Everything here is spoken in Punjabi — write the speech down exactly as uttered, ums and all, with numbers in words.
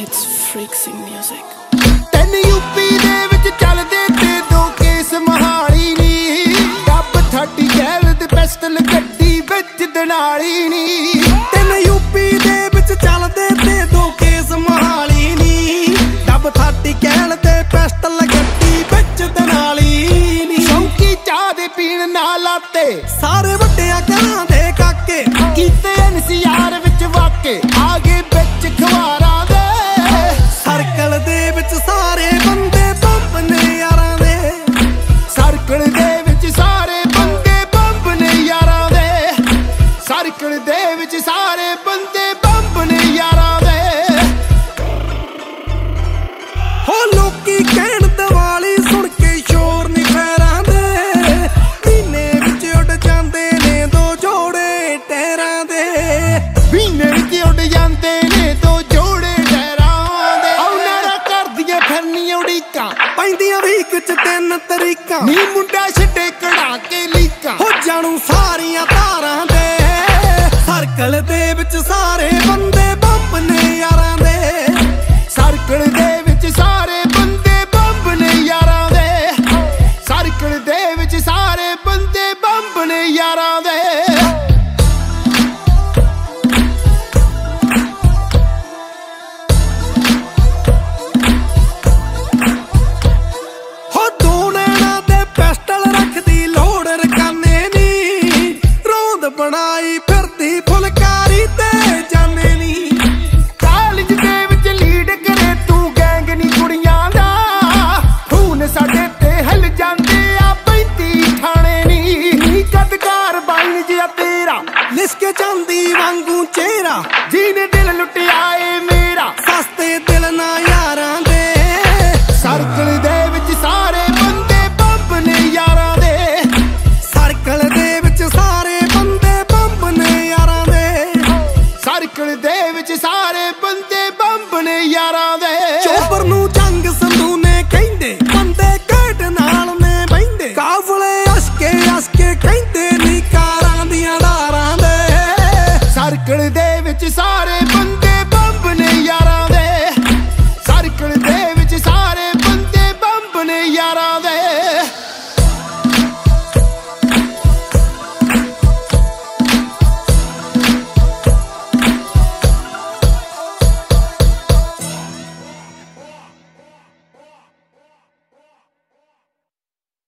It's freaksing music. ਤੈਨੂੰ यूपी ਦੇ ਵਿੱਚ ਚੱਲਦੇ ਤੇ ਦੋ ਕੇਸ ਮਹਾਲੀ ਨੀ ਡੱਬ ਥਰਟੀ ਗੈਲ ਦੇ ਪਿਸਟਲ ਗੱਡੀ ਵਿੱਚ ਦਨਾਲੀ ਨੀ ਤੈਨੂੰ यूपी ਦੇ ਵਿੱਚ ਚੱਲਦੇ ਤੇ ਦੋ ਕੇਸ ਮਹਾਲੀ ਨੀ ਡੱਬ ਥਰਟੀ ਗੈਲ ਤੇ ਪਿਸਟਲ ਗੱਡੀ ਵਿੱਚ ਦਨਾਲੀ ਨੀ ਸ਼ੌਂਕੀ ਚਾਹ ਦੇ ਪੀਣ ਨਾਲ ਆਤੇ ਸਾਰੇ ਵੱਡਿਆਂ ਘਰਾਂ ਦੇ ਕਾਕੇ ਕੀਤੇ ਐਨਸੀਆਰ ਵਿੱਚ ਵਾਕੇ ਆਗੇ ਵਿੱਚ ਖਵਾਰਾਂ ਦੇ ਸਰਕਲ ਦੇ ਵਿੱਚ ਸਾਰੇ ਬੰਦੇ ਬੰਬ ਨੇ ਯਾਰਾਂ ਦੇ ਸਰਕਲ ਦੇ ਵਿੱਚ ਸਾਰੇ ਬੰਦੇ ਬੰਬ ਨੇ ਯਾਰਾਂ ਦੇ ਸਰਕਲ ਦੇ ਵਿੱਚ ਸਾਰੇ ਬੰਦੇ ਬੰਬ ਨੇ ਯਾਰਾਂ ਦੇ ਹੋ ਲੋਕੀ ਕਹਿਣ ਦੀਵਾਲੀ ਸੁਣ ਕੇ ਸ਼ੋਰ ਨੀ ਫੇਰਾਂ ਦੇ ਮਹੀਨੇ ਵਿੱਚ ਉੱਡ ਜਾਂਦੇ ਨੇ ਦੋ ਜੋੜੇ ਟਹਿਰਾਂ ਦੇ ਮਹੀਨੇ ਵਿੱਚ ਉੱਡ ਜਾਂਦੇ ਨੇ ਦੋ ਜੋੜੇ ਟਹਿਰਾਂ ਦੇ ਉਹਨਾਂ ਕਰਦੀਆਂ ਫਿਰਨੀਆਂ ਉਡੀਕਾਂ ਪੈਂਦੀਆਂ ਵੀਕ ਚ ਤਿੰਨ ਤਰੀਕਾਂ ਨੀ ਮੁੰਡਾ ਛੱਡੇ ਕਢਾ ਕੇ ਲੀਕਾਂ ਹੋ ਜਾਣੂ ਸਾਰੀਆਂ ਤਾਰਾਂ ਦੇ ਸਰਕਲ ਦੇ ਵਿੱਚ ਸਾਰੇ ਬੰਦੇ ਬੰਬ ਨੇ ਯਾਰਾਂ ਦੇ ਸਰਕਲ ਦੇ ਵਿੱਚ ਸਾਰੇ ਬੰਦੇ ਬੰਬ ਨੇ ਯਾਰਾਂ ਦੇ ਸਰਕਲ ਦੇ ਵਿੱਚ ਸਾਰੇ ਬੰਦੇ ਬੰਬ ਨੇ ਯਾਰਾਂ ਦੇ ਹੋ ਦੋ ਨੈਣਾ ਤੇ ਪਿਸਟਲ ਰੱਖਦੀ ਲੋੜ ਰਕਾਨੇ ਨੀ ਰੋਂਦ ਬਣਾਈ ਫਿਰਦੀ ਫੁਲਕਾਰੀ ਤੇ ਜਾਣੇ ਨੀ ਕਾਲਜ ਦੇ ਵਿੱਚ ਲੀਡ ਕਰੇ ਤੂੰ ਗੈਂਗ ਨੀ ਕੁੜੀਆਂ ਦਾ ਖੂਨ ਸਾਡੇ ਤੇ ਹਿਲ ਜਾਂਦੇ ਆ ਪੈਂਤੀ ਥਾਣੇ ਨੀ ਕਦਕਾਰ ਬਾਈਨ ਜਿਹਾ ਤੇਰਾ ਲਿਸਕੇ ਜਾਂਦੀ ਵਾਂਗੂ ਚਿਹਰਾ ਜਿਹਨੇ ਦਿਲ ਲੁੱਟਿਆ ਏ ਮੇਰਾ ਸਸਤੇ ਦਿਲ ਨਾ ਯਾਰਾਂ ਦੇ ਸਰਕਲ ਦੇ ਵਿੱਚ ਸਾਰੇ ਬੰਦੇ ਬੰਬ ਨੇ ਯਾਰਾਂ ਦੇ ਸਰਕਲ ਦੇ ਵਿੱਚ ਸਾਰੇ ਬੰਦੇ ਬੰਬ ਨੇ ਯਾਰਾਂ ਦੇ ਸਰਕਲ ਦੇ ਵਿੱਚ ਸਾਰੇ ਬੰਦੇ ਬੰਬ ਨੇ ਯਾਰਾਂ ਦੇ ਚੋਬਰ ਨੂੰ ਜੰਗ ਸੰਧੂ ਨੇ ਕਹਿੰਦੇ ਬੰਦੇ ਘੇਟ ਨਾਲ ਨੇ ਬਹਿੰਦੇ ਕਾਫਲੇ ਅਸਕੇ ਅਸਕੇ ਕਹਿੰਦੇ ਨੀ ਕਾਰਾਂ ਦੀਆਂ ਧਾਰਾਂ ਦੇ ਸਰਕਲ ਦੇ